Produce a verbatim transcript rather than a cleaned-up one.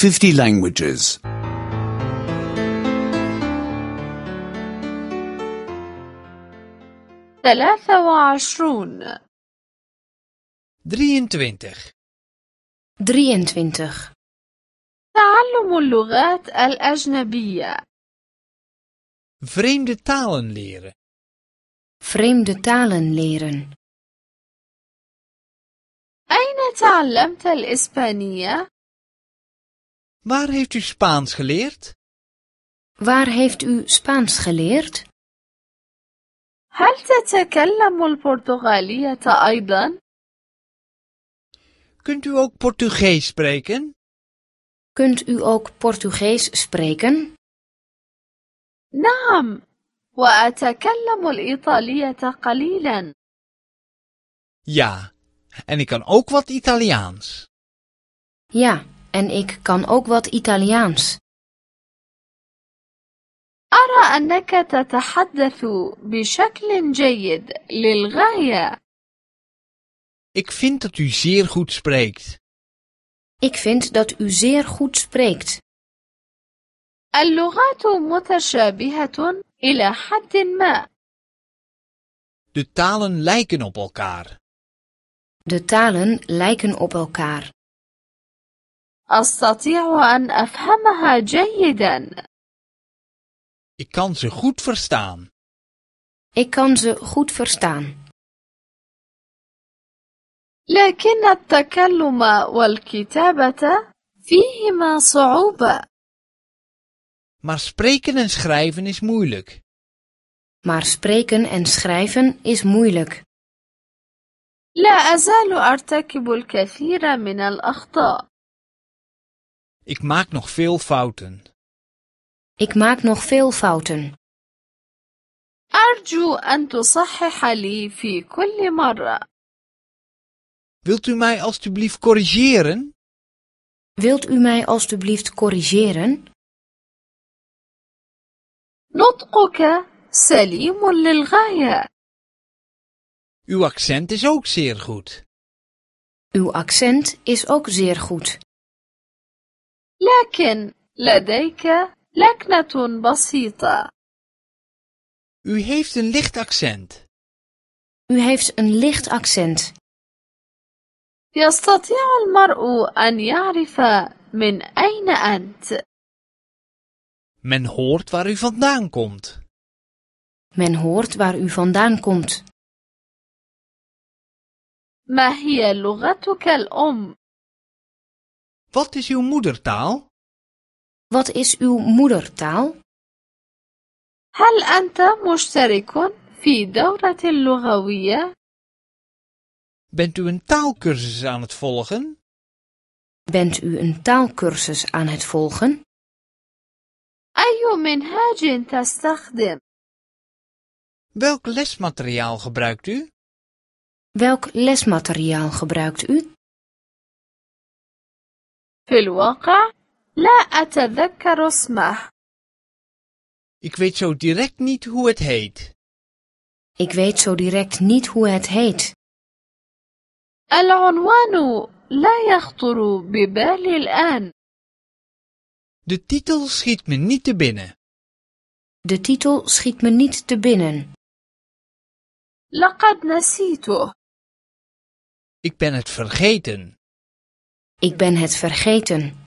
fifty languages. ثلاثة وعشرون drieëntwintig. drieëntwintig. تعلم اللغات الأجنبية. Vreemde talen leren. Vreemde talen leren. أين تعلمت الإسبانية؟ Waar heeft u Spaans geleerd? Waar heeft u Spaans geleerd? هل تتكلم البرتغالية أيضا؟ Kunt u ook Portugees spreken? Kunt u ook Portugees spreken? نعم، وأتكلم الإيطالية قليلا. Ja, en ik kan ook wat Italiaans. Ja, en ik kan ook wat Italiaans. أرى أنك تتحدث بشكل جيد للغاية. Ik vind dat u zeer goed spreekt. Ik vind dat u zeer goed spreekt. اللغات متشابهة إلى حد ما. De talen lijken op elkaar. De talen lijken op elkaar. أستطيع أن أفهمها جيدا. Ik kan ze goed verstaan. Ik kan ze goed verstaan. لكن التكلم والكتابة فيهما صعوبة. Maar spreken en schrijven is moeilijk. Maar spreken en schrijven is moeilijk. لا أزال أرتكب الكثير من الأخطاء. Ik maak nog veel fouten. Ik maak nog veel fouten. أرجو أن تصحح لي في كل مرة. Wilt u mij alstublieft corrigeren? Wilt u mij alstublieft corrigeren? نطقك سليم للغاية. Uw accent is ook zeer goed. Uw accent is ook zeer goed. لكن لديك لكنة بسيطة. U heeft een licht accent. U heeft een licht accent. يستطيع المرء أن يعرف من أين أنت. Men hoort waar u vandaan komt. Men hoort waar u vandaan komt. ما هي لغتك الأم؟ Wat is uw moedertaal? Wat is uw moedertaal? هل أنت مشترك في دورة لغوية؟ Bent u een taalkursus aan het volgen? Bent u een taalkursus aan het volgen? أي منهاج تستخدم؟ Welk lesmateriaal gebruikt u? Welk lesmateriaal gebruikt u? في الواقع لا أتذكر اسمه. Ik weet zo direct niet hoe het heet. Ik weet zo direct niet hoe het heet. العنوان لا يخطر ببالي الآن. De titel schiet me niet te binnen. De titel schiet me niet te binnen. لقد نسيته. Ik ben het vergeten. Ik ben het vergeten.